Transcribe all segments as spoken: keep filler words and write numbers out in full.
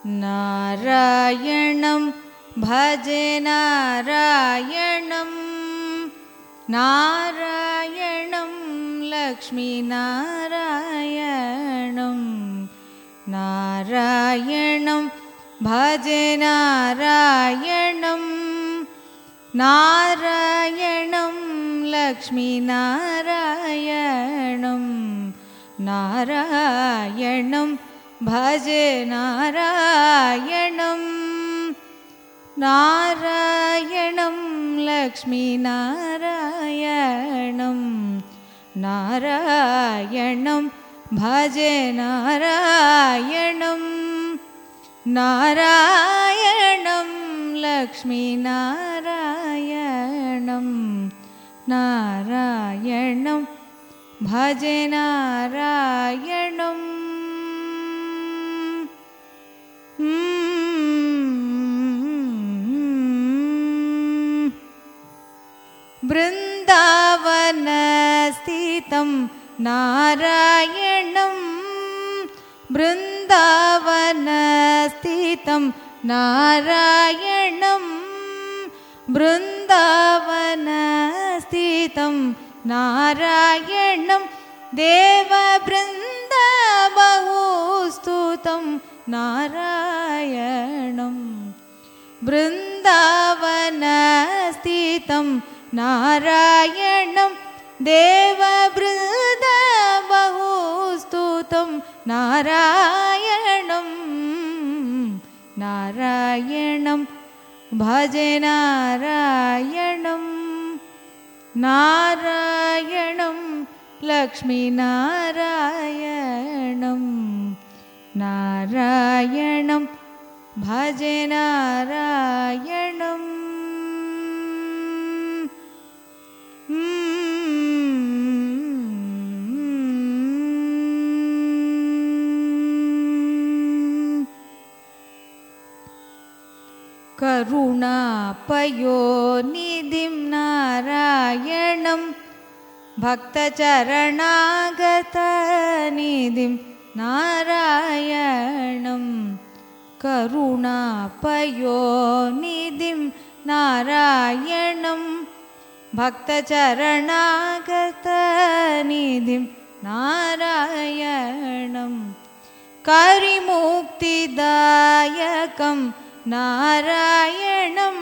नारायणं भजे नारायणं नारायणं लक्ष्मीनारायणं नारायणं भजे नारायणं नारायणं लक्ष्मीनारायणं नारायणं भजे नारायणं नारायणं लक्ष्मीनारायणं नारायणं भजे नारायणं नारायणं लक्ष्मीनारायणं नारायणं भजे नारायणं वृन्दावनस्थितं नारायणं वृन्दावनस्थितं नारायणं वृन्दावनस्थितं नारायणं देववृन्दबहुस्तुतं नारायणं वृन्दावनस्थितं नारायणं देववृन्दबहुस्तुतं नारायणं नारायणं भजे नारायणं नारायणं लक्ष्मीनारायणं नारायणं भजे नारायणं करुणापयोनिधिं नारायणं भक्तचरणागतनिधिं नारायणं करुणापयोनिधिं नारायणं भक्तचरणागतनिधिं नारायणं करिमुक्तिदायकं नारायणं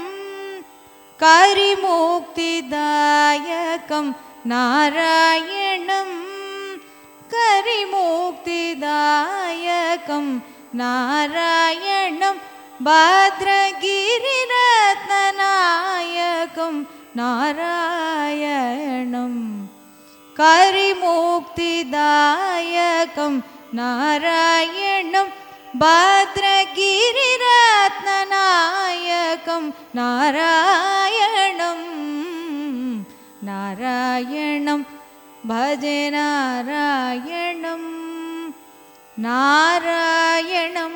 करिमुक्तिदायकं नारायणं करिमुक्तिदायकं नारायणं भद्रगिरिरत्ननायकं नारायणं करिमुक्तिदायकं नारायणं भद्रगिरिरत्ननायकं नारायणं नारायणं भजे नारायणं नारायणं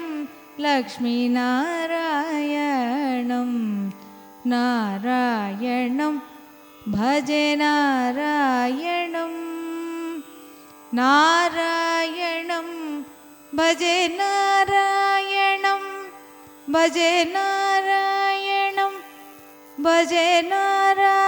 लक्ष्मीनारायणं नारायणं भजे नारायणं नारायणं भजे नारायणं भजे नारायणं भजे नारायणं